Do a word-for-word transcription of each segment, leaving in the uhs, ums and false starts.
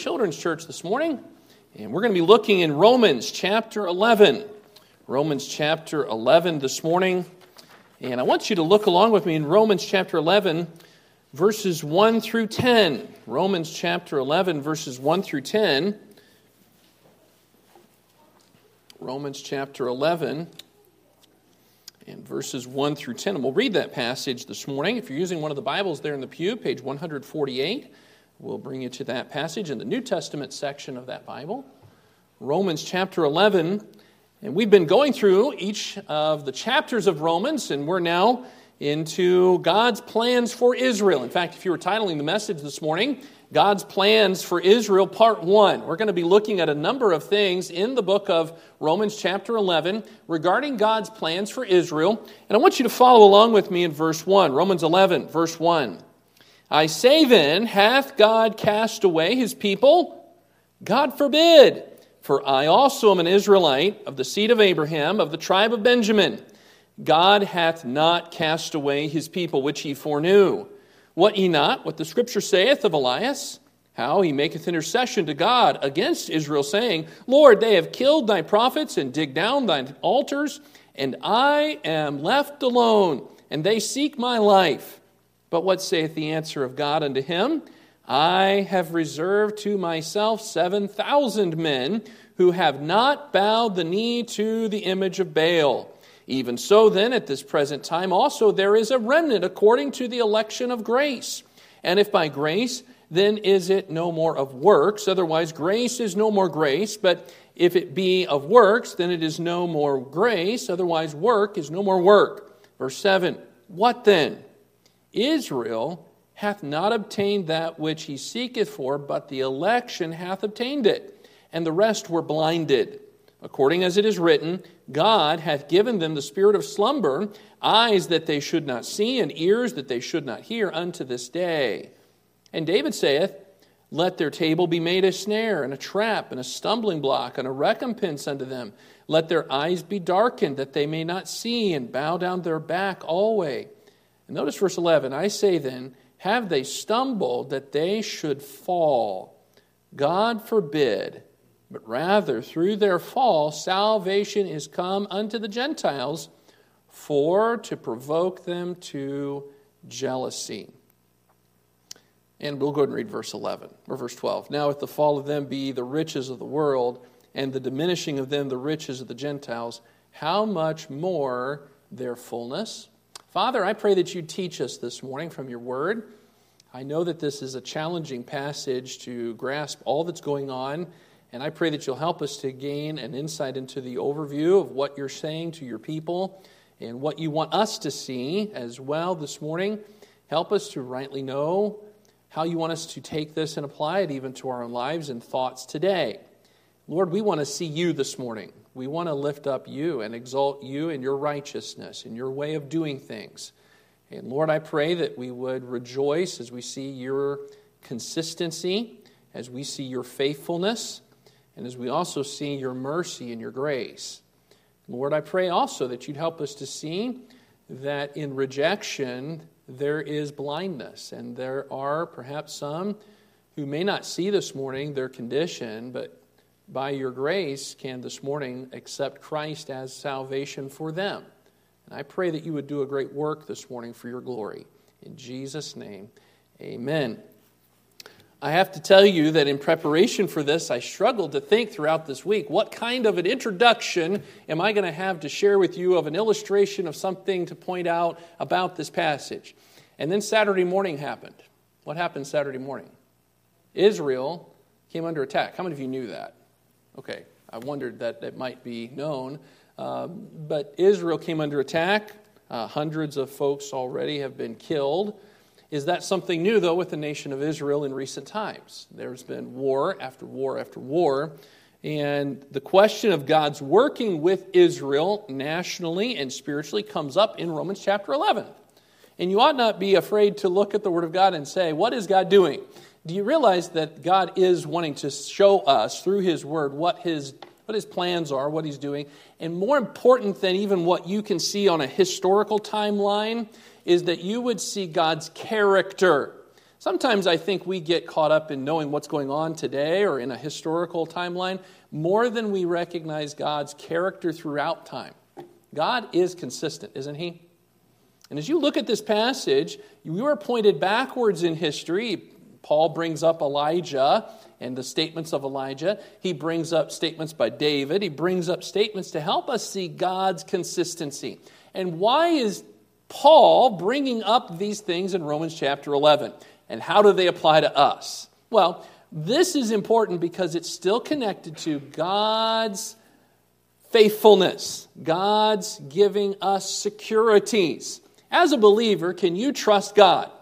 Children's Church this morning, and we're going to be looking in Romans chapter eleven. Romans chapter eleven this morning, and I want you to look along with me in Romans chapter eleven, verses one through ten. Romans chapter eleven, verses one through ten. Romans chapter eleven, and verses one through ten. And we'll read that passage this morning. If you're using one of the Bibles there in the pew, page one forty-eight, we'll bring you to that passage in the New Testament section of that Bible. Romans chapter eleven. And we've been going through each of the chapters of Romans, and we're now into God's plans for Israel. In fact, if you were titling the message this morning, God's Plans for Israel, Part one. We're going to be looking at a number of things in the book of Romans chapter eleven regarding God's plans for Israel. And I want you to follow along with me in verse one. Romans eleven, verse one. I say then, hath God cast away his people? God forbid. For I also am an Israelite of the seed of Abraham, of the tribe of Benjamin. God hath not cast away his people, which he foreknew. Wot ye not what the Scripture saith of Elias? How he maketh intercession to God against Israel, saying, Lord, they have killed thy prophets and digged down thine altars, and I am left alone, and they seek my life. But what saith the answer of God unto him? I have reserved to myself seven thousand men who have not bowed the knee to the image of Baal. Even so then, at this present time also there is a remnant according to the election of grace. And if by grace, then is it no more of works. Otherwise, grace is no more grace. But if it be of works, then it is no more grace. Otherwise, work is no more work. Verse seven, what then? Israel hath not obtained that which he seeketh for, but the election hath obtained it, and the rest were blinded. According as it is written, God hath given them the spirit of slumber, eyes that they should not see, and ears that they should not hear unto this day. And David saith, let their table be made a snare, and a trap, and a stumbling block, and a recompense unto them. Let their eyes be darkened, that they may not see, and bow down their back alway. And notice verse eleven, I say then, have they stumbled that they should fall? God forbid, but rather through their fall salvation is come unto the Gentiles, for to provoke them to jealousy. And we'll go ahead and read verse eleven, or verse twelve. Now if the fall of them be the riches of the world, and the diminishing of them the riches of the Gentiles, how much more their fullness? Father, I pray that you teach us this morning from your word. I know that this is a challenging passage to grasp all that's going on, and I pray that you'll help us to gain an insight into the overview of what you're saying to your people and what you want us to see as well this morning. Help us to rightly know how you want us to take this and apply it even to our own lives and thoughts today. Lord, we want to see you this morning. We want to lift up you and exalt you in your righteousness, in your way of doing things. And Lord, I pray that we would rejoice as we see your consistency, as we see your faithfulness, and as we also see your mercy and your grace. Lord, I pray also that you'd help us to see that in rejection there is blindness, and there are perhaps some who may not see this morning their condition, but by your grace can this morning accept Christ as salvation for them. And I pray that you would do a great work this morning for your glory. In Jesus' name, amen. I have to tell you that in preparation for this, I struggled to think throughout this week, what kind of an introduction am I going to have to share with you of an illustration of something to point out about this passage? And then Saturday morning happened. What happened Saturday morning? Israel came under attack. How many of you knew that? Okay, I wondered that it might be known. Uh, but Israel came under attack. Uh, hundreds of folks already have been killed. Is that something new, though, with the nation of Israel in recent times? There's been war after war after war. And the question of God's working with Israel nationally and spiritually comes up in Romans chapter eleven. And you ought not be afraid to look at the Word of God and say, what is God doing? Do you realize that God is wanting to show us through His Word what His what His plans are, what He's doing? And more important than even what you can see on a historical timeline is that you would see God's character. Sometimes I think we get caught up in knowing what's going on today or in a historical timeline more than we recognize God's character throughout time. God is consistent, isn't he? And as you look at this passage, you are pointed backwards in history. Paul brings up Elijah and the statements of Elijah. He brings up statements by David. He brings up statements to help us see God's consistency. And why is Paul bringing up these things in Romans chapter eleven? And how do they apply to us? Well, this is important because it's still connected to God's faithfulness, God's giving us securities. As a believer, can you trust God?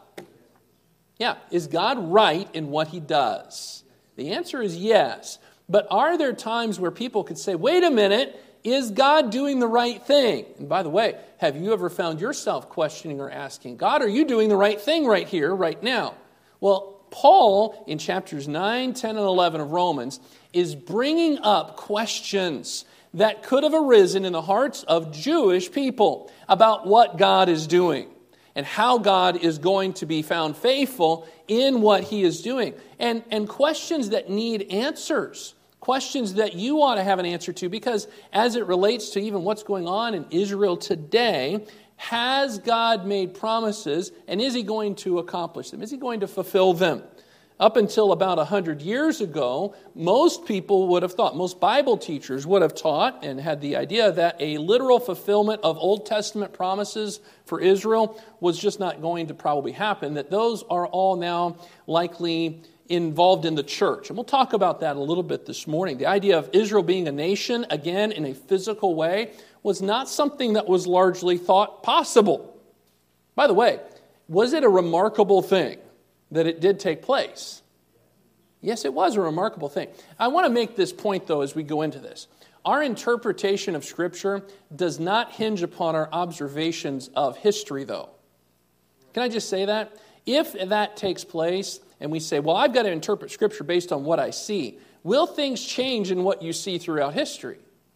Yeah, is God right in what he does? The answer is yes. But are there times where people could say, wait a minute, is God doing the right thing? And by the way, have you ever found yourself questioning or asking, God, are you doing the right thing right here, right now? Well, Paul, in chapters nine, ten, and eleven of Romans, is bringing up questions that could have arisen in the hearts of Jewish people about what God is doing and how God is going to be found faithful in what he is doing. And, and questions that need answers, questions that you ought to have an answer to, because as it relates to even what's going on in Israel today, has God made promises and is he going to accomplish them? Is he going to fulfill them? Up until about one hundred years ago, most people would have thought, most Bible teachers would have taught and had the idea that a literal fulfillment of Old Testament promises for Israel was just not going to probably happen, that those are all now likely involved in the church. And we'll talk about that a little bit this morning. The idea of Israel being a nation, again, in a physical way, was not something that was largely thought possible. By the way, was it a remarkable thing that it did take place? Yes, it was a remarkable thing. I want to make this point, though, as we go into this. Our interpretation of Scripture does not hinge upon our observations of history, though. Can I just say that? If that takes place, and we say, well, I've got to interpret Scripture based on what I see, will things change in what you see throughout history?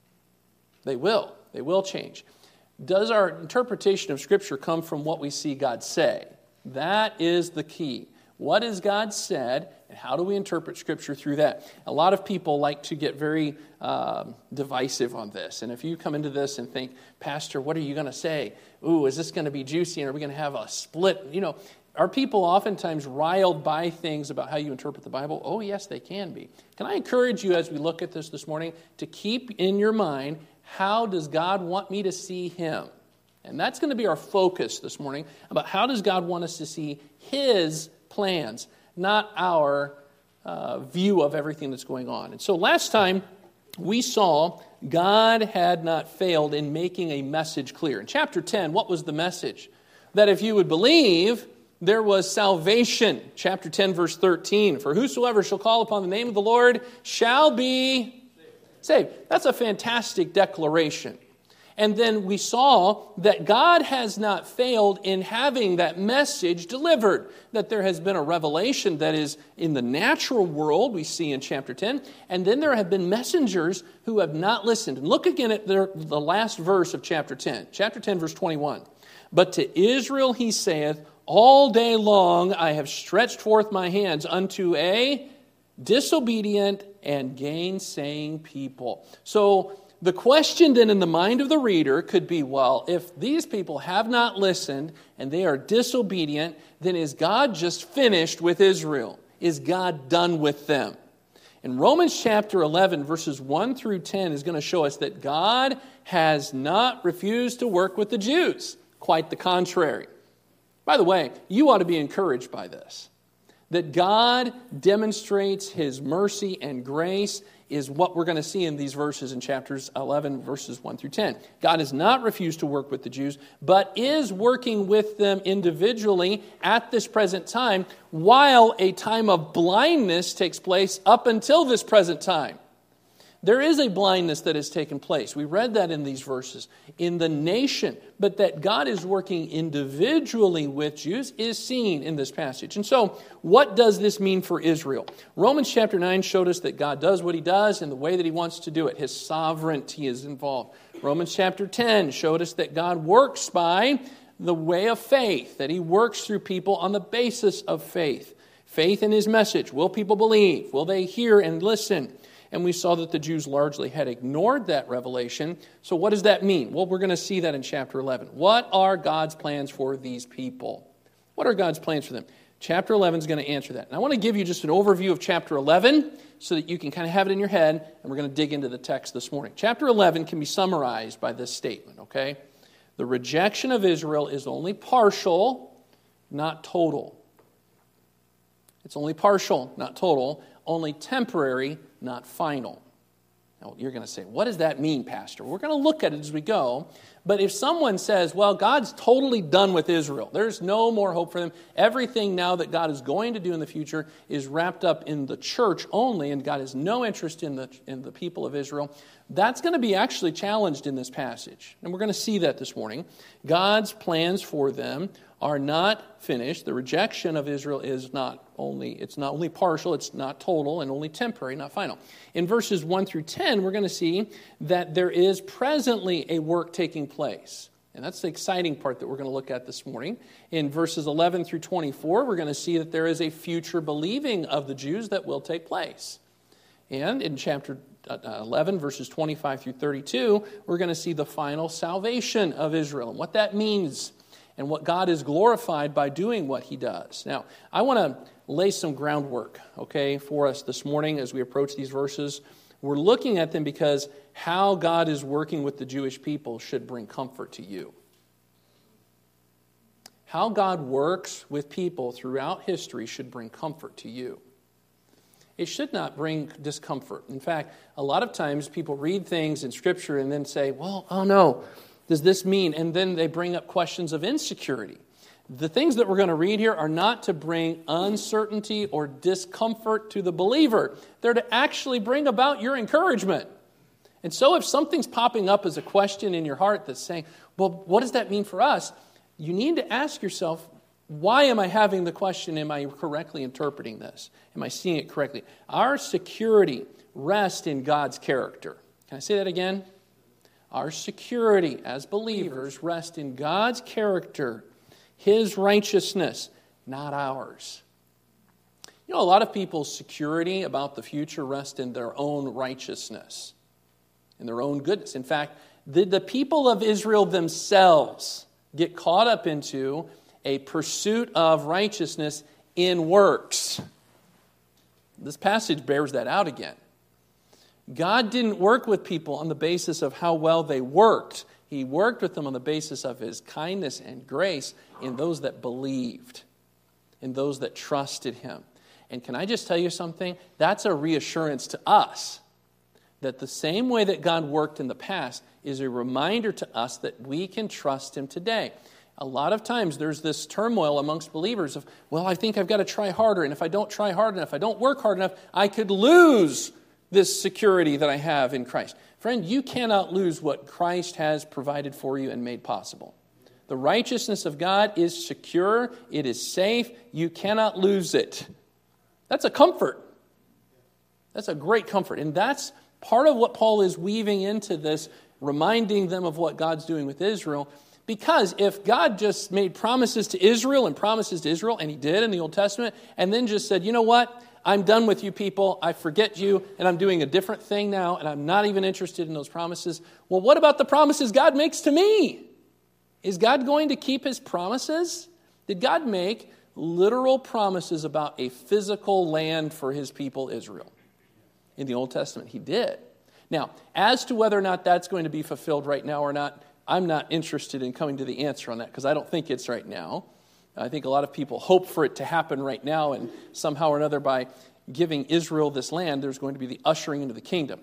They will. They will change. Does our interpretation of Scripture come from what we see God say? That is the key. What has God said, and how do we interpret Scripture through that? A lot of people like to get very uh, divisive on this. And if you come into this and think, Pastor, what are you going to say? Ooh, is this going to be juicy, and are we going to have a split? You know, are people oftentimes riled by things about how you interpret the Bible? Oh, yes, they can be. Can I encourage you as we look at this this morning to keep in your mind, how does God want me to see him? And that's going to be our focus this morning, about how does God want us to see his plans, not our uh, view of everything that's going on. And so last time we saw God had not failed in making a message clear. In chapter ten, what was the message? That if you would believe, there was salvation. Chapter ten, verse thirteen, for whosoever shall call upon the name of the Lord shall be saved. That's a fantastic declaration. And then we saw that God has not failed in having that message delivered, that there has been a revelation that is in the natural world, we see in chapter ten, and then there have been messengers who have not listened. And look again at the, the last verse of chapter ten, chapter ten, verse twenty-one. But to Israel he saith, all day long I have stretched forth my hands unto a disobedient and gainsaying people. So the question then in the mind of the reader could be, well, if these people have not listened and they are disobedient, then is God just finished with Israel? Is God done with them? In Romans chapter eleven, verses one through ten is going to show us that God has not refused to work with the Jews. Quite the contrary. By the way, you ought to be encouraged by this. That God demonstrates his mercy and grace is what we're going to see in these verses in chapters eleven, verses one through ten. God has not refused to work with the Jews, but is working with them individually at this present time, while a time of blindness takes place up until this present time. There is a blindness that has taken place. We read that in these verses. In the nation, but that God is working individually with Jews is seen in this passage. And so, what does this mean for Israel? Romans chapter nine showed us that God does what he does in the way that he wants to do it. His sovereignty is involved. Romans chapter ten showed us that God works by the way of faith, that he works through people on the basis of faith. Faith in his message. Will people believe? Will they hear and listen? And we saw that the Jews largely had ignored that revelation. So what does that mean? Well, we're going to see that in chapter eleven. What are God's plans for these people? What are God's plans for them? Chapter eleven is going to answer that. And I want to give you just an overview of chapter eleven so that you can kind of have it in your head, and we're going to dig into the text this morning. Chapter eleven can be summarized by this statement, okay? The rejection of Israel is only partial, not total. It's only partial, not total. Only temporary, not final. Now, you're going to say, what does that mean, Pastor? We're going to look at it as we go. But if someone says, well, God's totally done with Israel, there's no more hope for them, everything now that God is going to do in the future is wrapped up in the church only, and God has no interest in the, in the people of Israel, that's going to be actually challenged in this passage. And we're going to see that this morning. God's plans for them are not finished. The rejection of Israel is not only, it's not only partial, it's not total, and only temporary, not final. In verses one through ten, we're going to see that there is presently a work taking place. And that's the exciting part that we're going to look at this morning. In verses eleven through twenty-four, we're going to see that there is a future believing of the Jews that will take place. And in chapter eleven, verses twenty-five through thirty-two, we're going to see the final salvation of Israel and what that means and what God is glorified by doing what he does. Now, I want to lay some groundwork, okay, for us this morning as we approach these verses. We're looking at them because how God is working with the Jewish people should bring comfort to you. How God works with people throughout history should bring comfort to you. It should not bring discomfort. In fact, a lot of times people read things in Scripture and then say, well, oh no, does this mean? And then they bring up questions of insecurity. The things that we're going to read here are not to bring uncertainty or discomfort to the believer. They're to actually bring about your encouragement. And so if something's popping up as a question in your heart that's saying, well, what does that mean for us? You need to ask yourself, why am I having the question? Am I correctly interpreting this? Am I seeing it correctly? Our security rests in God's character. Can I say that again? Our security as believers rests in God's character, his righteousness, not ours. You know, a lot of people's security about the future rests in their own righteousness, in their own goodness. In fact, the, the people of Israel themselves get caught up into a pursuit of righteousness in works. This passage bears that out again. God didn't work with people on the basis of how well they worked. He worked with them on the basis of his kindness and grace in those that believed, in those that trusted him. And can I just tell you something? That's a reassurance to us that the same way that God worked in the past is a reminder to us that we can trust him today. A lot of times there's this turmoil amongst believers of, well, I think I've got to try harder, and if I don't try hard enough, if I don't work hard enough, I could lose this security that I have in Christ. Friend, you cannot lose what Christ has provided for you and made possible. The righteousness of God is secure. It is safe. You cannot lose it. That's a comfort. That's a great comfort. And that's part of what Paul is weaving into this, reminding them of what God's doing with Israel. Because if God just made promises to Israel and promises to Israel, and he did in the Old Testament, and then just said, you know what? I'm done with you people, I forget you, and I'm doing a different thing now, and I'm not even interested in those promises. Well, what about the promises God makes to me? Is God going to keep his promises? Did God make literal promises about a physical land for his people Israel? In the Old Testament, he did. Now, as to whether or not that's going to be fulfilled right now or not, I'm not interested in coming to the answer on that, because I don't think it's right now. I think a lot of people hope for it to happen right now, and somehow or another by giving Israel this land, there's going to be the ushering into the kingdom.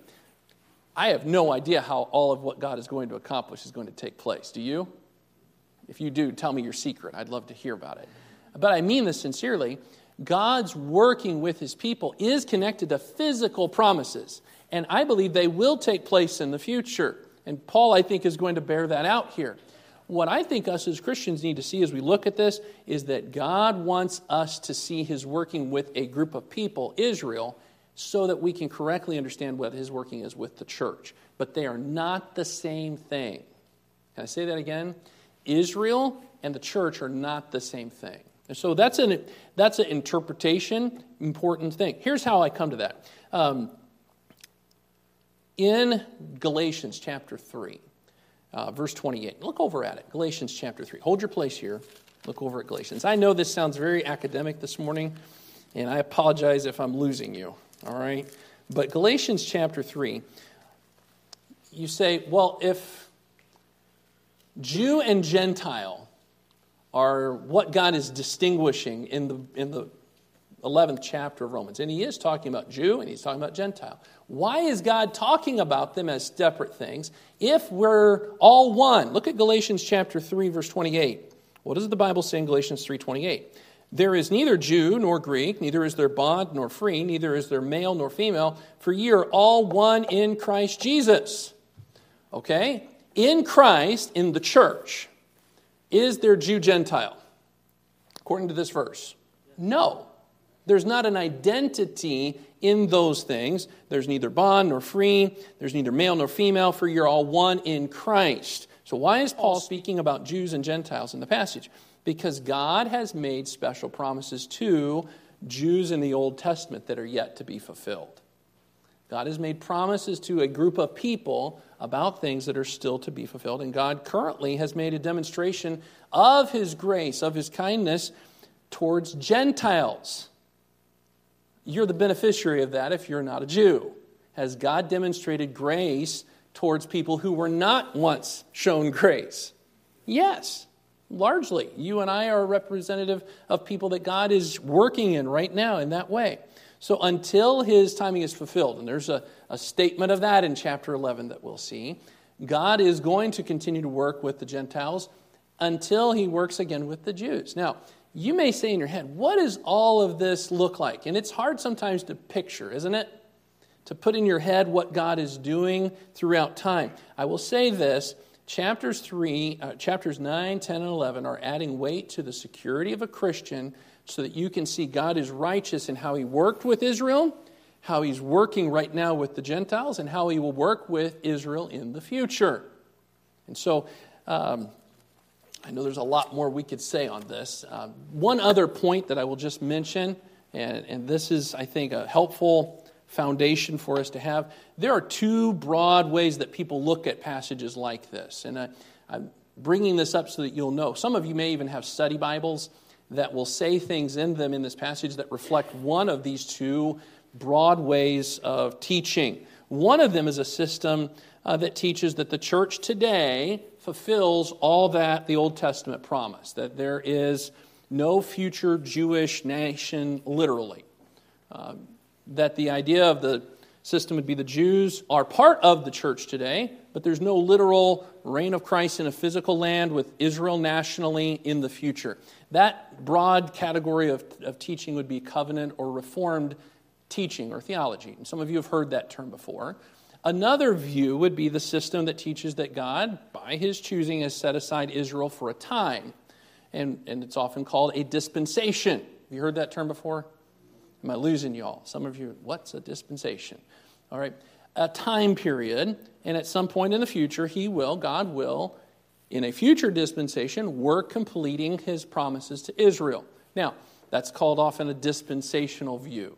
I have no idea how all of what God is going to accomplish is going to take place. Do you? If you do, tell me your secret. I'd love to hear about it. But I mean this sincerely. God's working with his people is connected to physical promises, and I believe they will take place in the future. And Paul, I think, is going to bear that out here. What I think us as Christians need to see as we look at this is that God wants us to see his working with a group of people, Israel, so that we can correctly understand what his working is with the church. But they are not the same thing. Can I say that again? Israel and the church are not the same thing. And so that's an that's an interpretation, important thing. Here's how I come to that. Um, in Galatians chapter three, uh, verse twenty-eight, look over at it. Galatians chapter three. Hold your place here. Look over at Galatians. I know this sounds very academic this morning, and I apologize if I'm losing you, all right? But Galatians chapter three, you say, well, if Jew and Gentile are what God is distinguishing in the in the eleventh chapter of Romans. And he is talking about Jew and he's talking about Gentile. Why is God talking about them as separate things if we're all one? Look at Galatians chapter three, verse twenty-eight. What does the Bible say in Galatians three twenty-eight? There is neither Jew nor Greek, neither is there bond nor free, neither is there male nor female, for ye are all one in Christ Jesus. Okay? In Christ, in the church, is there Jew-Gentile? According to this verse. No. There's not an identity in those things. There's neither bond nor free. There's neither male nor female, for you're all one in Christ. So why is Paul speaking about Jews and Gentiles in the passage? Because God has made special promises to Jews in the Old Testament that are yet to be fulfilled. God has made promises to a group of people about things that are still to be fulfilled. And God currently has made a demonstration of his grace, of his kindness towards Gentiles. You're the beneficiary of that if you're not a Jew. Has God demonstrated grace towards people who were not once shown grace? Yes, largely. You and I are a representative of people that God is working in right now in that way. So until his timing is fulfilled, and there's a, a statement of that in chapter eleven that we'll see, God is going to continue to work with the Gentiles until he works again with the Jews. Now, you may say in your head, what does all of this look like? And it's hard sometimes to picture, isn't it? To put in your head what God is doing throughout time. I will say this, chapters three, uh, chapters nine, ten, and eleven are adding weight to the security of a Christian so that you can see God is righteous in how he worked with Israel, how he's working right now with the Gentiles, and how he will work with Israel in the future. And so, um, I know there's a lot more we could say on this. Uh, one other point that I will just mention, and, and this is, I think, a helpful foundation for us to have. There are two broad ways that people look at passages like this. And I, I'm bringing this up so that you'll know. Some of you may even have study Bibles that will say things in them in this passage that reflect one of these two broad ways of teaching. One of them is a system uh, that teaches that the church today fulfills all that the Old Testament promised, that there is no future Jewish nation literally. Uh, that the idea of the system would be the Jews are part of the church today, but there's no literal reign of Christ in a physical land with Israel nationally in the future. That broad category of, of teaching would be covenant or reformed teaching or theology. And some of you have heard that term before. Another view would be the system that teaches that God, by his choosing, has set aside Israel for a time. And, and it's often called a dispensation. Have you heard that term before? Am I losing y'all? Some of you, what's a dispensation? All right. A time period, and at some point in the future, he will, God will, in a future dispensation, work completing his promises to Israel. Now, that's called often a dispensational view.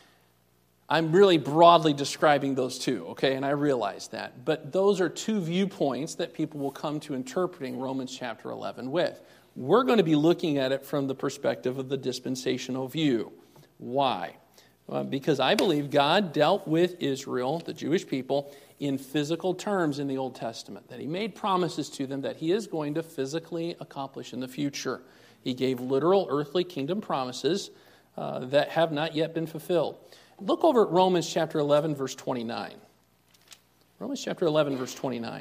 I'm really broadly describing those two, okay, and I realize that. But those are two viewpoints that people will come to interpreting Romans chapter eleven with. We're going to be looking at it from the perspective of the dispensational view. Why? Uh, because I believe God dealt with Israel, the Jewish people, in physical terms in the Old Testament, that he made promises to them that he is going to physically accomplish in the future. He gave literal earthly kingdom promises uh, that have not yet been fulfilled. Look over at Romans chapter eleven, verse twenty-nine. Romans chapter eleven, verse twenty-nine.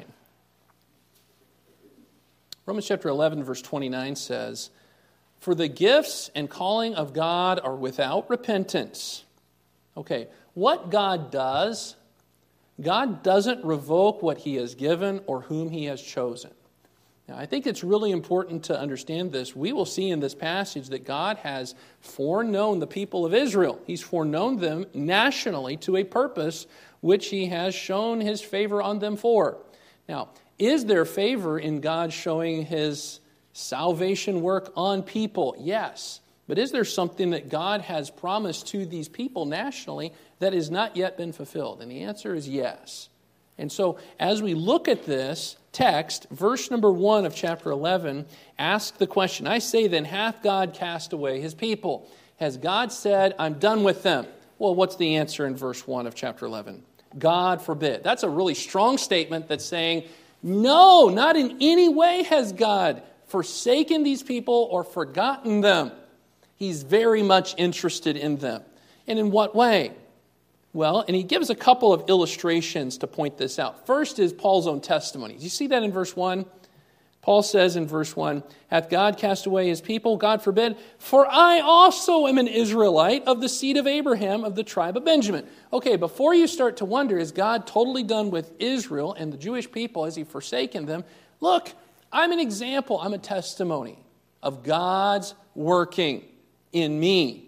Romans chapter eleven, verse twenty-nine says, "For the gifts and calling of God are without repentance." Okay, what God does, God doesn't revoke what he has given or whom he has chosen. Now, I think it's really important to understand this. We will see in this passage that God has foreknown the people of Israel. He's foreknown them nationally to a purpose which he has shown his favor on them for. Now, is there favor in God showing his Salvation work on people, yes. But is there something that God has promised to these people nationally that has not yet been fulfilled? And the answer is yes. And so as we look at this text, verse number one of chapter eleven, ask the question, I say then, hath God cast away his people? Has God said, I'm done with them? Well, what's the answer in verse one of chapter eleven? God forbid. That's a really strong statement that's saying, no, not in any way has God forsaken these people or forgotten them. He's very much interested in them. And in what way? Well, and he gives a couple of illustrations to point this out. First is Paul's own testimony. Do you see that in verse one? Paul says in verse one, hath God cast away his people? God forbid. For I also am an Israelite of the seed of Abraham of the tribe of Benjamin. Okay, before you start to wonder, is God totally done with Israel and the Jewish people? Has he forsaken them? Look, I'm an example. I'm a testimony of God's working in me.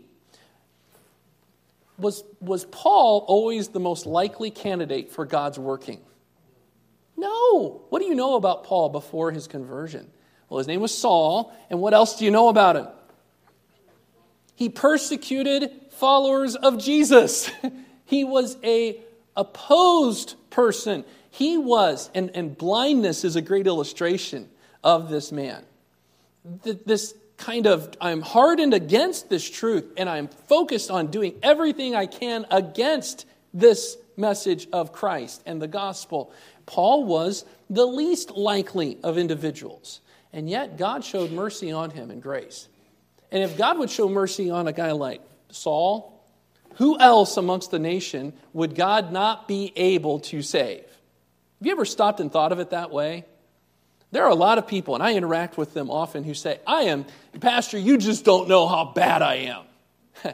Was, was Paul always the most likely candidate for God's working? No. What do you know about Paul before his conversion? Well, his name was Saul, and what else do you know about him? He persecuted followers of Jesus. He was a opposed person. He was, and, and blindness is a great illustration of this man. This kind of, I'm hardened against this truth, and I'm focused on doing everything I can against this message of Christ and the gospel. Paul was the least likely of individuals, and yet God showed mercy on him and grace. And if God would show mercy on a guy like Saul, who else amongst the nation would God not be able to save? Have you ever stopped and thought of it that way? There are a lot of people, and I interact with them often, who say, I am, Pastor, you just don't know how bad I am.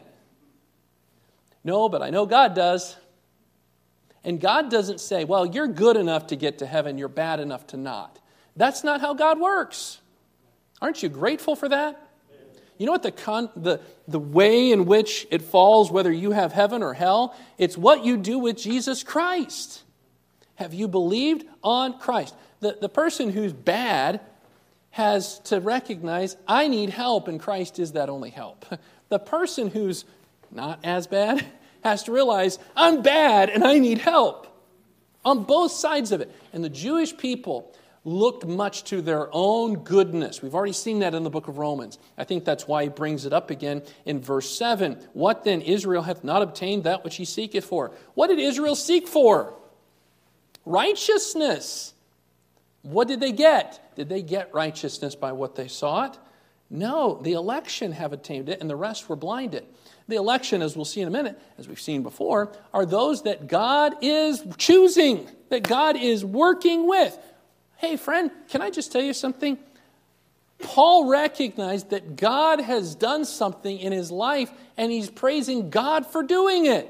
No, but I know God does. And God doesn't say, well, you're good enough to get to heaven, you're bad enough to not. That's not how God works. Aren't you grateful for that? You know what the, con- the, the way in which it falls, whether you have heaven or hell? It's what you do with Jesus Christ. Have you believed on Christ? The, the person who's bad has to recognize, I need help, and Christ is that only help. The person who's not as bad has to realize, I'm bad and I need help. On both sides of it. And the Jewish people looked much to their own goodness. We've already seen that in the book of Romans. I think that's why he brings it up again in verse seven. What then? Israel hath not obtained that which he seeketh for. What did Israel seek for? Righteousness. What did they get? Did they get righteousness by what they sought? No, the election have attained it, and the rest were blinded. The election, as we'll see in a minute, as we've seen before, are those that God is choosing, that God is working with. Hey, friend, can I just tell you something? Paul recognized that God has done something in his life, and he's praising God for doing it.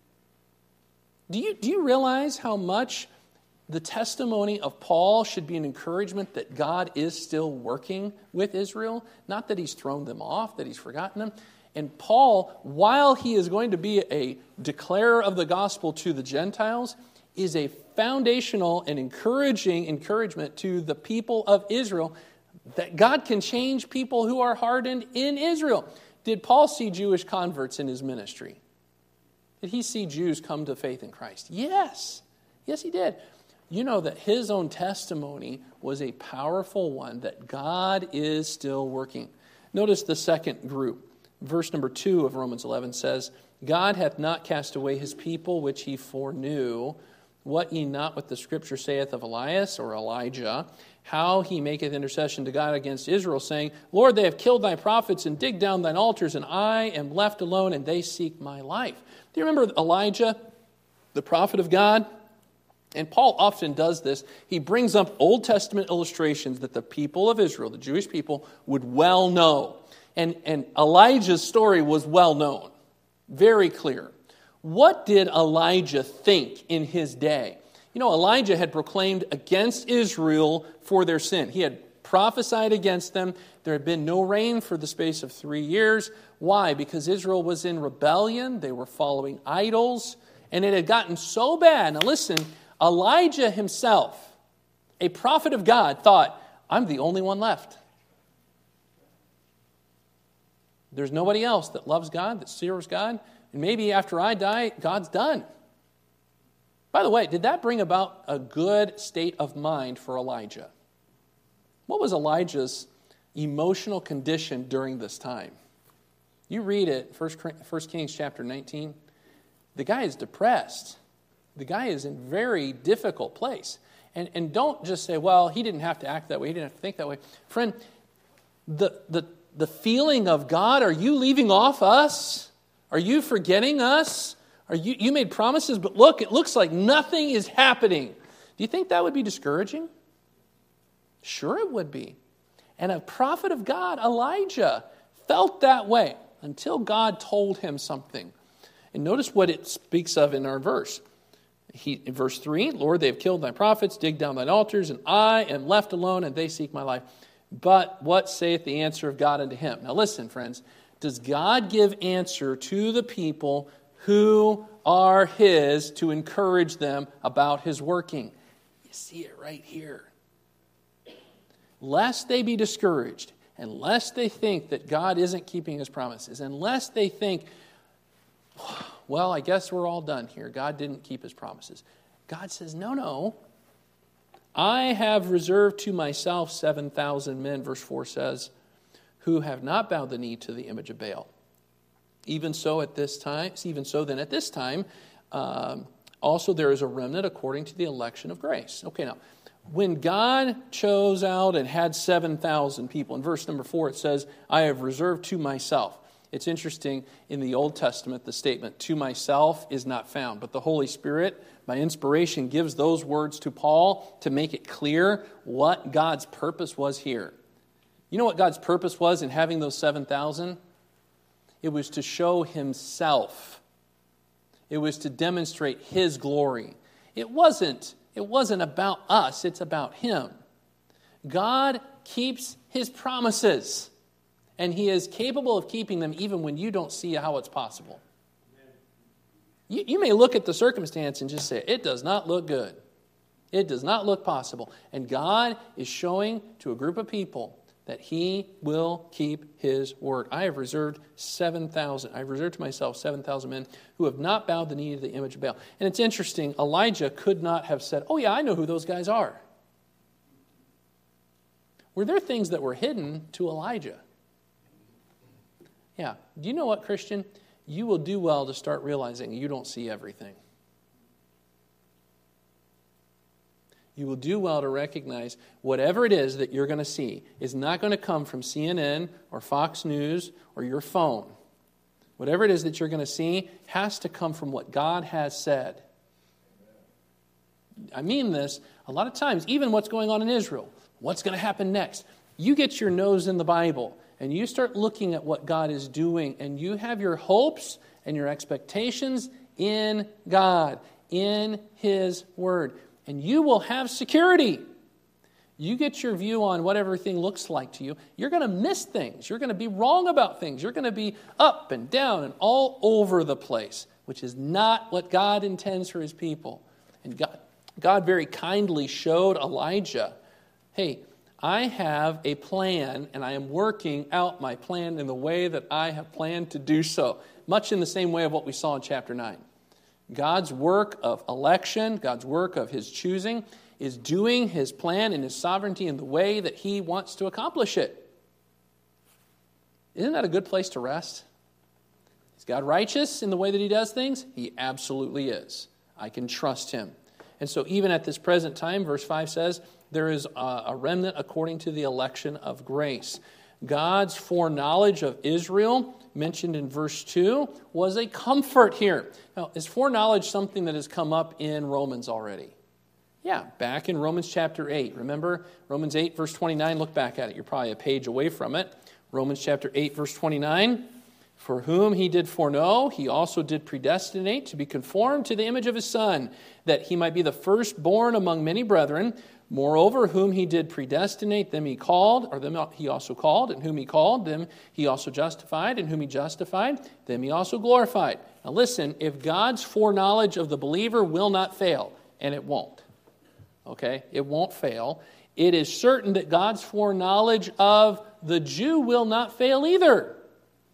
Do you, do you realize how much the testimony of Paul should be an encouragement that God is still working with Israel? Not that he's thrown them off, that he's forgotten them. And Paul, while he is going to be a declarer of the gospel to the Gentiles, is a foundational and encouraging encouragement to the people of Israel that God can change people who are hardened in Israel. Did Paul see Jewish converts in his ministry? Did he see Jews come to faith in Christ? Yes. Yes, he did. You know that his own testimony was a powerful one, that God is still working. Notice the second group. Verse number two of Romans eleven says, God hath not cast away his people which he foreknew. What ye not what the scripture saith of Elias or Elijah, how he maketh intercession to God against Israel, saying, Lord, they have killed thy prophets and digged down thine altars, and I am left alone, and they seek my life. Do you remember Elijah, the prophet of God? And Paul often does this. He brings up Old Testament illustrations that the people of Israel, the Jewish people, would well know. And, and Elijah's story was well known, very clear. What did Elijah think in his day? You know, Elijah had proclaimed against Israel for their sin. He had prophesied against them. There had been no rain for the space of three years. Why? Because Israel was in rebellion. They were following idols. And it had gotten so bad. Now listen, Elijah himself, a prophet of God, thought, I'm the only one left. There's nobody else that loves God, that serves God, and maybe after I die, God's done. By the way, did that bring about a good state of mind for Elijah? What was Elijah's emotional condition during this time? You read it, First Kings chapter nineteen. The guy is depressed. The guy is in a very difficult place. And, and don't just say, well, he didn't have to act that way. He didn't have to think that way. Friend, the, the, the feeling of God, are you leaving off us? Are you forgetting us? Are you, you made promises, but look, it looks like nothing is happening. Do you think that would be discouraging? Sure it would be. And a prophet of God, Elijah, felt that way until God told him something. And notice what it speaks of in our verse. He, in verse three, Lord, they have killed thy prophets, dig down thine altars, and I am left alone, and they seek my life. But what saith the answer of God unto him? Now listen, friends. Does God give answer to the people who are his to encourage them about his working? You see it right here. Lest they be discouraged, unless they think that God isn't keeping his promises, unless they think, well, I guess we're all done here. God didn't keep his promises. God says, no, no. I have reserved to myself seven thousand men, verse four says, who have not bowed the knee to the image of Baal. Even so at this time, even so then at this time, um, also there is a remnant according to the election of grace. Okay, now, when God chose out and had seven thousand people, in verse number four it says, I have reserved to myself. It's interesting, in the Old Testament, the statement, to myself, is not found. But the Holy Spirit, by inspiration, gives those words to Paul to make it clear what God's purpose was here. You know what God's purpose was in having those seven thousand? It was to show himself. It was to demonstrate his glory. It wasn't, it wasn't about us, it's about him. God keeps his promises. And he is capable of keeping them even when you don't see how it's possible. You, you may look at the circumstance and just say, it does not look good. It does not look possible. And God is showing to a group of people that he will keep his word. I have reserved seven thousand. I have reserved to myself seven thousand men who have not bowed the knee to the image of Baal. And it's interesting, Elijah could not have said, oh yeah, I know who those guys are. Were there things that were hidden to Elijah? Yeah. Do you know what, Christian? You will do well to start realizing you don't see everything. You will do well to recognize whatever it is that you're going to see is not going to come from C N N or Fox News or your phone. Whatever it is that you're going to see has to come from what God has said. I mean this, a lot of times, even what's going on in Israel, what's going to happen next. You get your nose in the Bible and you start looking at what God is doing, and you have your hopes and your expectations in God, in his word. And you will have security. You get your view on what everything looks like to you. You're going to miss things. You're going to be wrong about things. You're going to be up and down and all over the place, which is not what God intends for his people. And God, God very kindly showed Elijah, hey, I have a plan, and I am working out my plan in the way that I have planned to do so. Much in the same way of what we saw in chapter nine. God's work of election, God's work of his choosing, is doing his plan and his sovereignty in the way that he wants to accomplish it. Isn't that a good place to rest? Is God righteous in the way that he does things? He absolutely is. I can trust him. And so even at this present time, verse five says, there is a remnant according to the election of grace. God's foreknowledge of Israel, mentioned in verse two, was a comfort here. Now, is foreknowledge something that has come up in Romans already? Yeah, back in Romans chapter eight. Remember, Romans eight, verse twenty-nine, look back at it. You're probably a page away from it. Romans chapter eight, verse twenty-nine. For whom he did foreknow, he also did predestinate to be conformed to the image of his Son, that he might be the firstborn among many brethren. Moreover, whom he did predestinate, them he called, or them he also called, and whom he called, them he also justified, and whom he justified, them he also glorified. Now listen, if God's foreknowledge of the believer will not fail, and it won't, okay, it won't fail, it is certain that God's foreknowledge of the Jew will not fail either.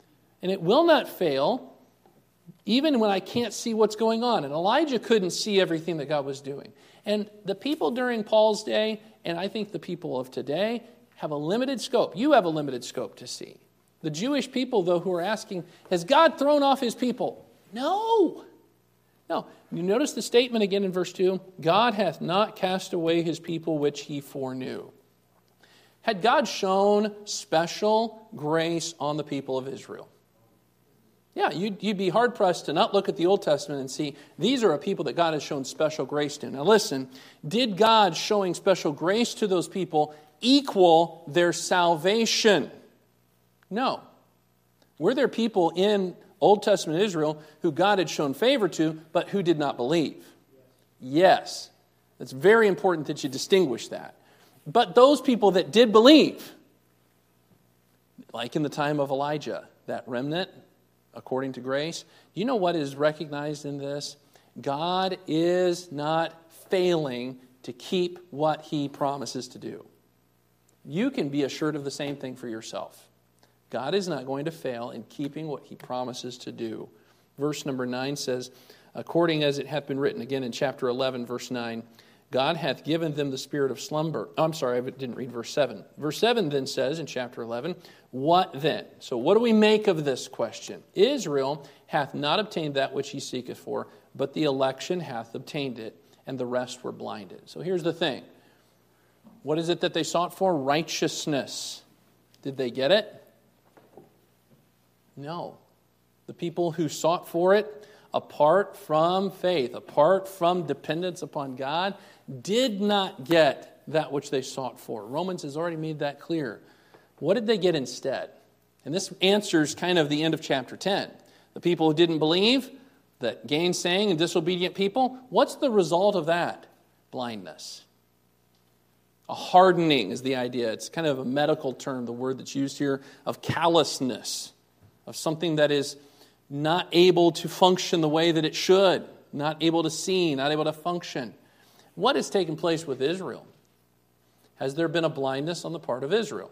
and it will not fail, even when I can't see what's going on. And Elijah couldn't see everything that God was doing. And the people during Paul's day, and I think the people of today, have a limited scope. You have a limited scope to see. The Jewish people, though, who are asking, has God thrown off his people? No. No. You notice the statement again in verse two. God hath not cast away his people which he foreknew. Had God shown special grace on the people of Israel? Yeah, you'd, you'd be hard-pressed to not look at the Old Testament and see, these are a people that God has shown special grace to. Now listen, did God showing special grace to those people equal their salvation? No. Were there people in Old Testament Israel who God had shown favor to, but who did not believe? Yes. It's very important that you distinguish that. But those people that did believe, like in the time of Elijah, that remnant, according to grace, you know what is recognized in this? God is not failing to keep what he promises to do. You can be assured of the same thing for yourself. God is not going to fail in keeping what he promises to do. Verse number nine says, according as it hath been written, again in chapter eleven, verse nine, God hath given them the spirit of slumber. Oh, I'm sorry, I didn't read verse seven. Verse seven then says in chapter eleven, what then? So what do we make of this question? Israel hath not obtained that which he seeketh for, but the election hath obtained it, and the rest were blinded. So here's the thing. What is it that they sought for? Righteousness. Did they get it? No. The people who sought for it, apart from faith, apart from dependence upon God, did not get that which they sought for. Romans has already made that clear. What did they get instead? And this answers kind of the end of chapter ten. The people who didn't believe, that gainsaying and disobedient people, what's the result of that? Blindness. A hardening is the idea. It's kind of a medical term, the word that's used here, of callousness, of something that is not able to function the way that it should, not able to see, not able to function. What has taken place with Israel? Has there been a blindness on the part of Israel?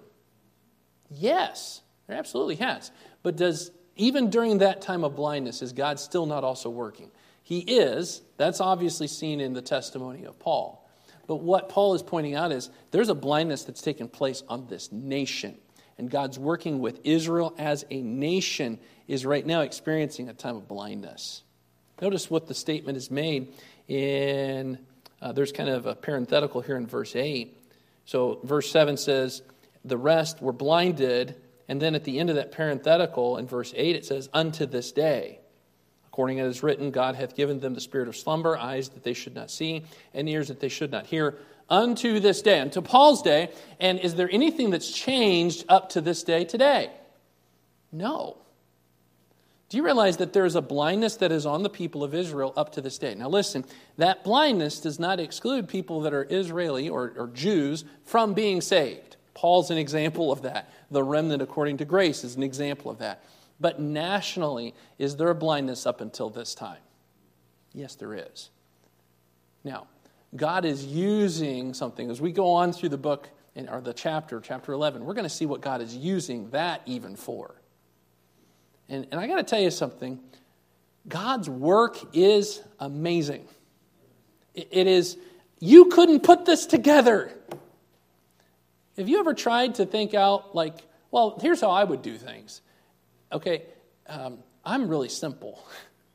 Yes, there absolutely has. But does, even during that time of blindness, is God still not also working? He is. That's obviously seen in the testimony of Paul. But what Paul is pointing out is there's a blindness that's taken place on this nation. And God's working with Israel as a nation is right now experiencing a time of blindness. Notice what the statement is made in, uh, there's kind of a parenthetical here in verse eight. So verse seven says, the rest were blinded. And then at the end of that parenthetical in verse eight, it says, unto this day. According as it is written, God hath given them the spirit of slumber, eyes that they should not see, and ears that they should not hear, unto this day, unto Paul's day. And is there anything that's changed up to this day today? No. Do you realize that there is a blindness that is on the people of Israel up to this day? Now listen, that blindness does not exclude people that are Israeli or, or Jews from being saved. Paul's an example of that. The remnant according to grace is an example of that. But nationally, is there a blindness up until this time? Yes, there is. Now, God is using something. As we go on through the book, in, or the chapter, chapter eleven, we're going to see what God is using that even for. And, and I got to tell you something. God's work is amazing. It, it is, you couldn't put this together. Have you ever tried to think out, like, well, here's how I would do things. Okay, um, I'm really simple.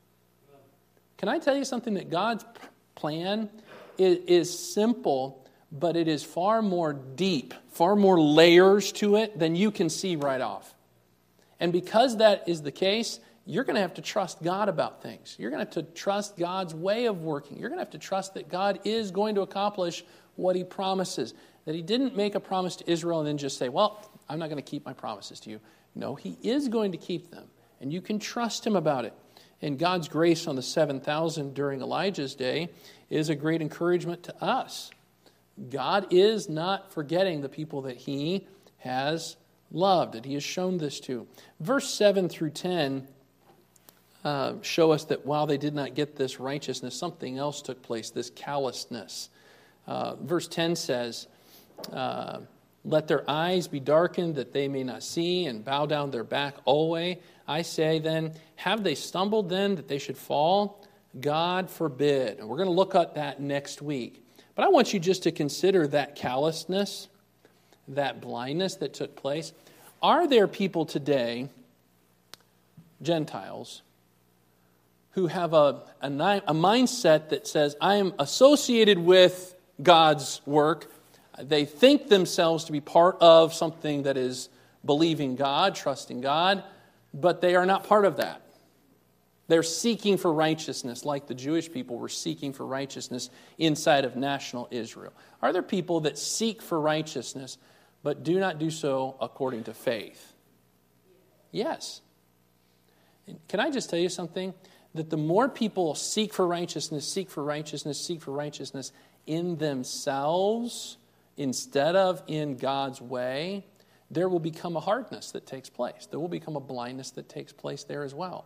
Can I tell you something? That God's plan is, is simple, but it is far more deep, far more layers to it than you can see right off. And because that is the case, you're going to have to trust God about things. You're going to have to trust God's way of working. You're going to have to trust that God is going to accomplish what he promises. That he didn't make a promise to Israel and then just say, well, I'm not going to keep my promises to you. No, he is going to keep them. And you can trust him about it. And God's grace on the seven thousand during Elijah's day is a great encouragement to us. God is not forgetting the people that he has loved, that he has shown this to. Verse seven through ten uh, show us that while they did not get this righteousness, something else took place, this callousness. Uh, verse ten says, uh, Let their eyes be darkened that they may not see, and bow down their back always. I say then, have they stumbled then that they should fall? God forbid. And we're going to look at that next week. But I want you just to consider that callousness, that blindness that took place. Are there people today, Gentiles, who have a, a, a mindset that says, I am associated with God's work. They think themselves to be part of something that is believing God, trusting God, but they are not part of that. They're seeking for righteousness like the Jewish people were seeking for righteousness inside of national Israel. Are there people that seek for righteousness but do not do so according to faith? Yes. Can I just tell you something? That the more people seek for righteousness, seek for righteousness, seek for righteousness in themselves instead of in God's way, there will become a hardness that takes place. There will become a blindness that takes place there as well.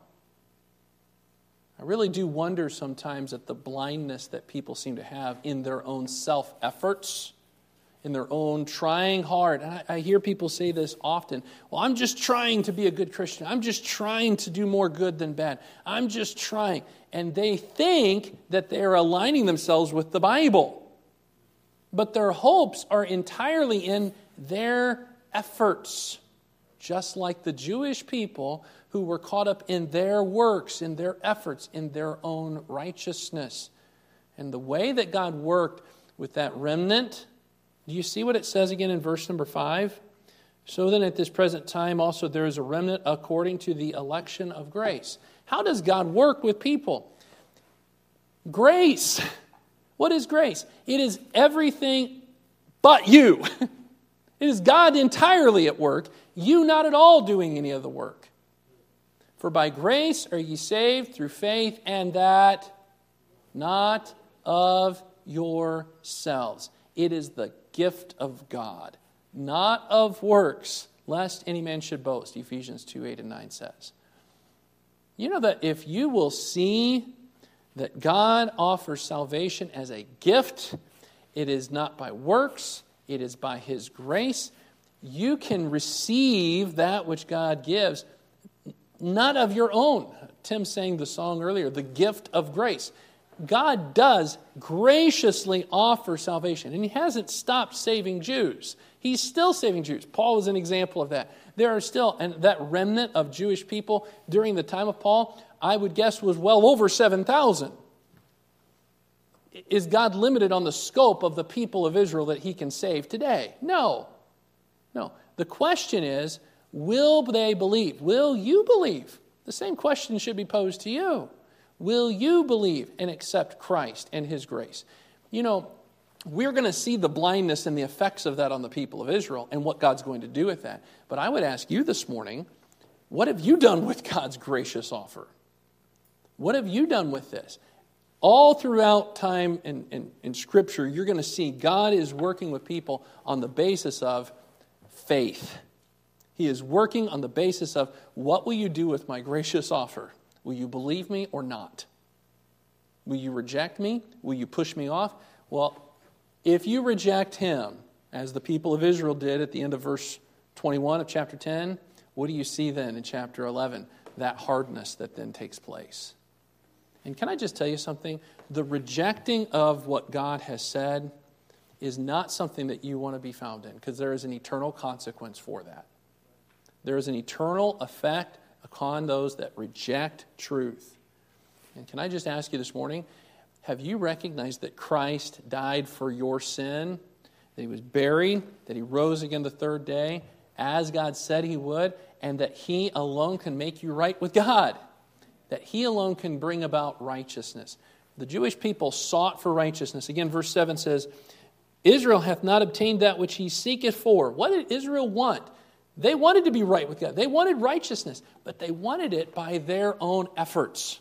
I really do wonder sometimes at the blindness that people seem to have in their own self-efforts, in their own trying hard. And I, I hear people say this often. Well, I'm just trying to be a good Christian. I'm just trying to do more good than bad. I'm just trying. And they think that they're aligning themselves with the Bible. But their hopes are entirely in their efforts. Just like the Jewish people who were caught up in their works, in their efforts, in their own righteousness. And the way that God worked with that remnant, do you see what it says again in verse number five? So then at this present time also there is a remnant according to the election of grace. How does God work with people? Grace. What is grace? It is everything but you. It is God entirely at work, you not at all doing any of the work. For by grace are ye saved through faith, and that not of yourselves. It is the gift of God, not of works, lest any man should boast, Ephesians two, eight and nine says. You know that if you will see that God offers salvation as a gift, it is not by works, it is by His grace. You can receive that which God gives, not of your own. Tim sang the song earlier, the gift of grace. God does graciously offer salvation, and He hasn't stopped saving Jews. He's still saving Jews. Paul is an example of that. There are still, and that remnant of Jewish people during the time of Paul, I would guess was well over seven thousand. Is God limited on the scope of the people of Israel that He can save today? No. No. The question is, will they believe? Will you believe? The same question should be posed to you. Will you believe and accept Christ and His grace? You know, we're going to see the blindness and the effects of that on the people of Israel and what God's going to do with that. But I would ask you this morning, what have you done with God's gracious offer? What have you done with this? All throughout time in, in, in Scripture, you're going to see God is working with people on the basis of faith. He is working on the basis of, what will you do with my gracious offer? Will you believe me or not? Will you reject me? Will you push me off? Well, if you reject Him, as the people of Israel did at the end of verse twenty-one of chapter ten, what do you see then in chapter eleven? That hardness that then takes place. And can I just tell you something? The rejecting of what God has said is not something that you want to be found in, because there is an eternal consequence for that. There is an eternal effect upon those that reject truth. And can I just ask you this morning, have you recognized that Christ died for your sin, that He was buried, that He rose again the third day, as God said He would, and that He alone can make you right with God, that He alone can bring about righteousness? The Jewish people sought for righteousness. Again, verse seven says, Israel hath not obtained that which he seeketh for. What did Israel want? They wanted to be right with God. They wanted righteousness, but they wanted it by their own efforts.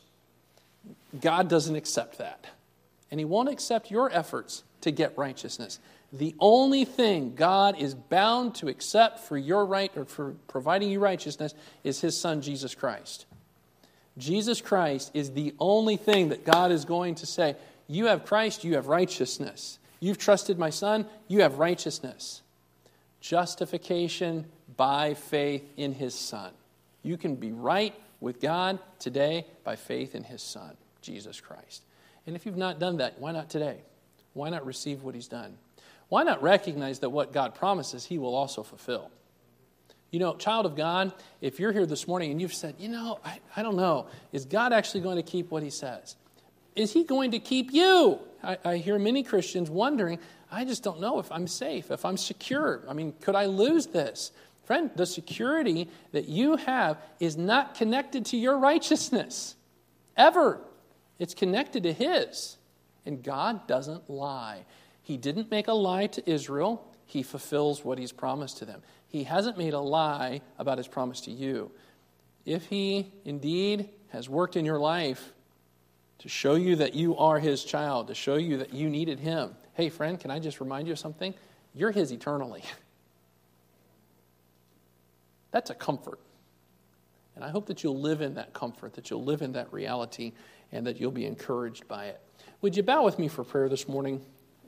God doesn't accept that. And He won't accept your efforts to get righteousness. The only thing God is bound to accept for your right, or for providing you righteousness, is His Son, Jesus Christ. Jesus Christ is the only thing that God is going to say, you have Christ, you have righteousness. You've trusted my Son, you have righteousness. Justification by faith in his Son. You can be right with God today by faith in his Son, Jesus Christ. And if you've not done that, why not today? Why not receive what he's done? Why not recognize that what God promises, he will also fulfill? You know, child of God, if you're here this morning and you've said, you know, I, I don't know, is God actually going to keep what he says? Is he going to keep you? I, I hear many Christians wondering, I just don't know if I'm safe, if I'm secure. I mean, could I lose this? Friend, the security that you have is not connected to your righteousness. Ever. It's connected to his. And God doesn't lie. He didn't make a lie to Israel. He fulfills what he's promised to them. He hasn't made a lie about his promise to you. If he indeed has worked in your life to show you that you are his child, to show you that you needed him, hey friend, can I just remind you of something? You're his eternally. That's a comfort. And I hope that you'll live in that comfort, that you'll live in that reality, and that you'll be encouraged by it. Would you bow with me for prayer this morning?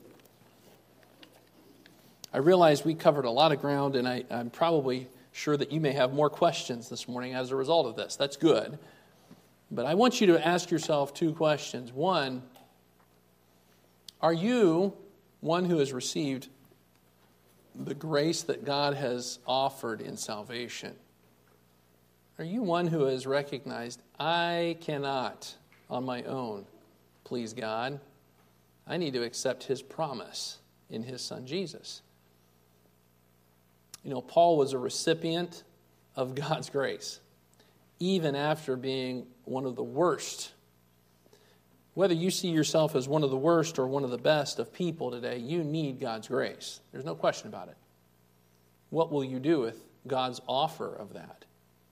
I realize we covered a lot of ground, and I, I'm probably sure that you may have more questions this morning as a result of this. That's good. But I want you to ask yourself two questions. One, are you one who has received the grace that God has offered in salvation? Are you one who has recognized, I cannot on my own please God? I need to accept his promise in his Son Jesus. You know, Paul was a recipient of God's grace, even after being one of the worst. Whether you see yourself as one of the worst or one of the best of people today, you need God's grace. There's no question about it. What will you do with God's offer of that?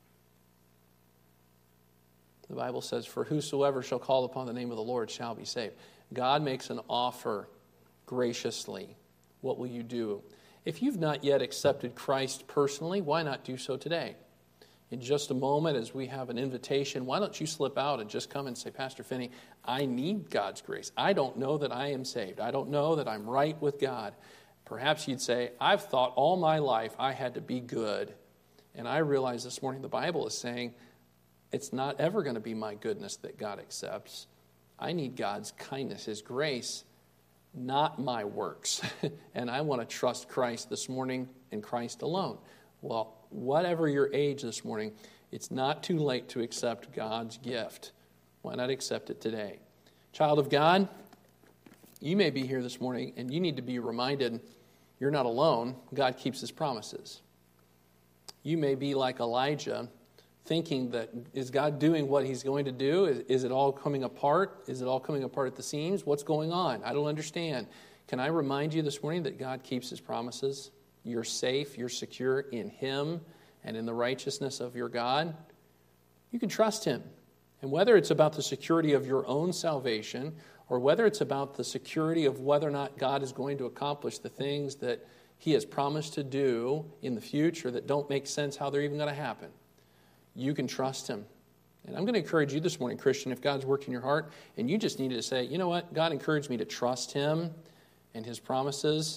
The Bible says, for whosoever shall call upon the name of the Lord shall be saved. God makes an offer graciously. What will you do? If you've not yet accepted Christ personally, why not do so today? In just a moment, as we have an invitation, why don't you slip out and just come and say, Pastor Finney, I need God's grace. I don't know that I am saved. I don't know that I'm right with God. Perhaps you'd say, I've thought all my life I had to be good. And I realize this morning the Bible is saying, it's not ever going to be my goodness that God accepts. I need God's kindness, his grace, not my works. And I want to trust Christ this morning and Christ alone. Well, whatever your age this morning, it's not too late to accept God's gift. Why not accept it today? Child of God, you may be here this morning and you need to be reminded you're not alone. God keeps his promises. You may be like Elijah, thinking that, is God doing what he's going to do? Is, is it all coming apart? Is it all coming apart at the seams? What's going on? I don't understand. Can I remind you this morning that God keeps his promises? You're safe, you're secure in him and in the righteousness of your God. You can trust him. And whether it's about the security of your own salvation or whether it's about the security of whether or not God is going to accomplish the things that he has promised to do in the future that don't make sense how they're even going to happen, you can trust him. And I'm going to encourage you this morning, Christian, if God's worked in your heart and you just needed to say, you know what, God encouraged me to trust him and his promises.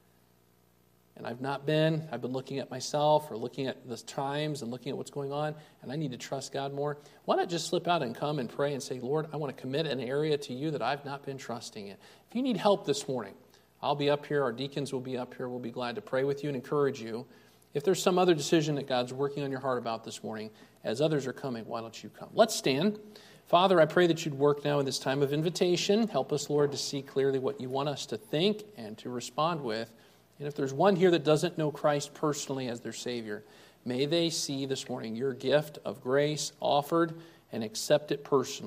And I've not been. I've been looking at myself or looking at the times and looking at what's going on, and I need to trust God more. Why not just slip out and come and pray and say, Lord, I want to commit an area to you that I've not been trusting in. If you need help this morning, I'll be up here. Our deacons will be up here. We'll be glad to pray with you and encourage you. If there's some other decision that God's working on your heart about this morning, as others are coming, why don't you come? Let's stand. Father, I pray that you'd work now in this time of invitation. Help us, Lord, to see clearly what you want us to think and to respond with. And if there's one here that doesn't know Christ personally as their Savior, may they see this morning your gift of grace offered and accept it personally.